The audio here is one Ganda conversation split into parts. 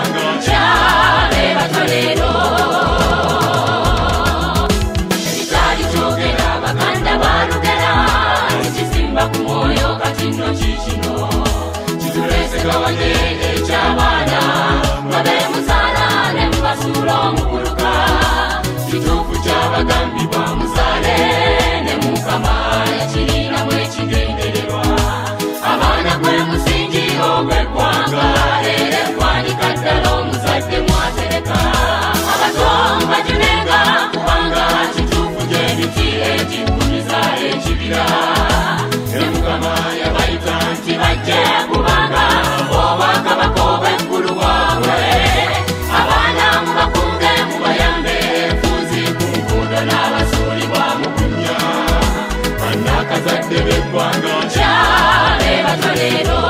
b'eggwanga kyale batolero ekitali kyogera baganda balugera ekizimba ku mwoyo kati nno kikino kitulese gawanye ekyabaana nga beemuzaala ne mubasuula omukuluka kituufu kyabagambibwa muzaale ne mukama yakirinamu ekigendererwa abaana gwe musingi ogw'eggwanga era eggwanika ddala omuzadde mwatereka abato mbajunenga kubanga kituufu gy'emiti egiggumiza ekibira ne mukama yabayita nti bajje kubanga obwakabaka obw'eggulu bwabwe abaana mubakunge mubayambe enfuuzi ku nkuudo n'abasuulibwa mu kunnya bannakazadde b'eggwanga kyale batolero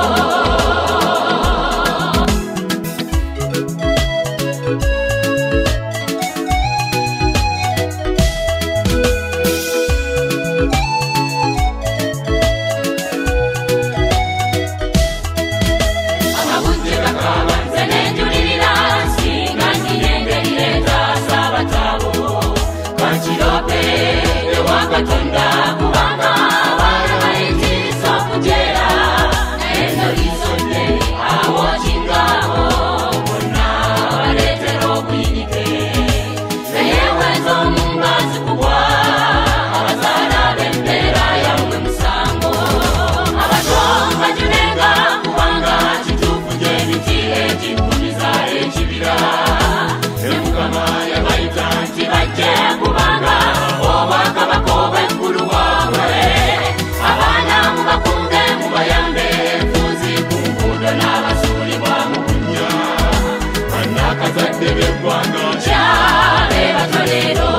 Katonda kubanga abaana bayinza okujeera eno lisodde awo kingaabo bonna baleetera obuyinike naye wenza omunga zikubwa abazaala b'embeera yammwe musango abato mbajunenga kubanga kituufu gy'emiti egiggumiza ekibira ne mukama yabayita nti bajje kubanga obwakabaka obw'eggulu bwabwe abaana mubakunge mubayambe enfuuzi ku nkuudo n'abasuulibwa mu kunnya bannakazadde b'eggwanga kyale batolero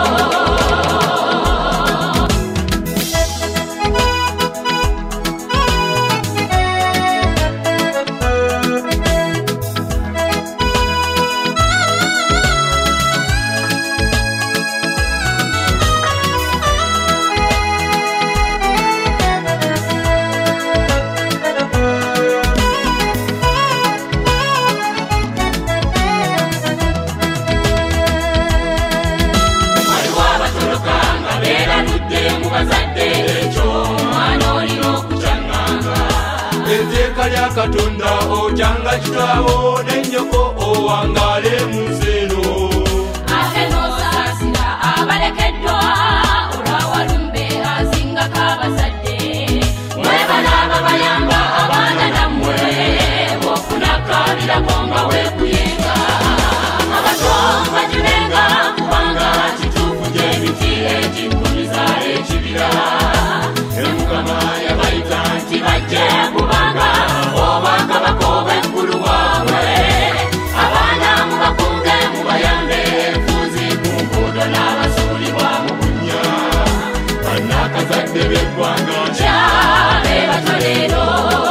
Katonda ojanga kitaawo n'ennyoko owangale mu nsi eno ate n'osaasira abalekeddwa olwawalumbe azingako abazadde mwebala ababayamba abaana nammwe bw'ofuna kaabirako nga weekuyenga abato mbajunenga kubanga kituufu gy'emiti egiggumiza ekibira ne mukama yabayita nti bajje kubanga obwakabaka obw'eggulu bwabwe abaana mubakunge mubayambe enfuuzi ku nkuudo n'abasuulibwa mu kunnya bannakazadde b'eggwanga kyale batolero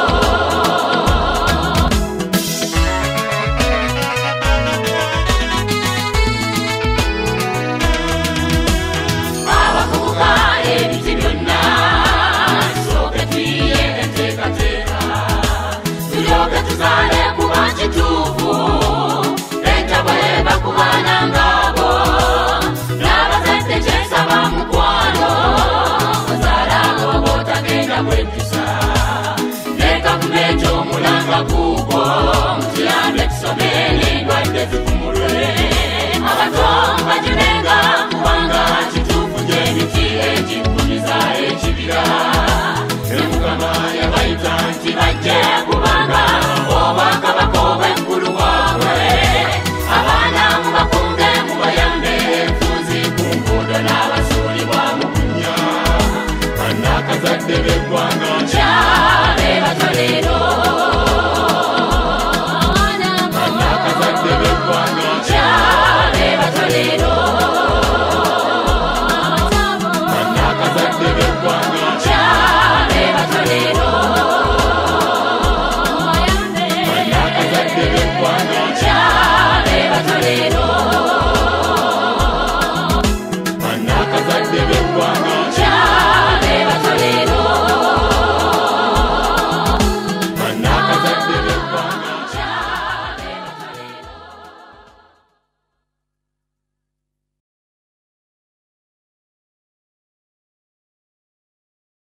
abavubuka ebiti byonna tusooke tuyiye enteekateeka tulyoke tuzaale kuba kituufu entabweba ku baana ngaabo n'abazadde kyesaba mukwano ozaala abo bootagenda kwejjusa leka kuba ekyomulanga kuugwo mutuyambe tusome n'endwadde zikumulwe abato mbajunenga kubanga kituufu gy'emiti egiggumiza ekibira ne mukama yabayita nti bajje kubanga obwakabaka obw'eggulu bwabwe abaana mubakunge mubayambe enfuuzi ku nkuudo n'abasuulibwa mu kunnya bannakazadde b'eggwanga kyale batolero bannakazadde b'eggwanga kyale batolero bannakazadde b'eggwanga kyale batolero bannakazadde b'eggwanga kyale batolero bannakazadde b'eggwanga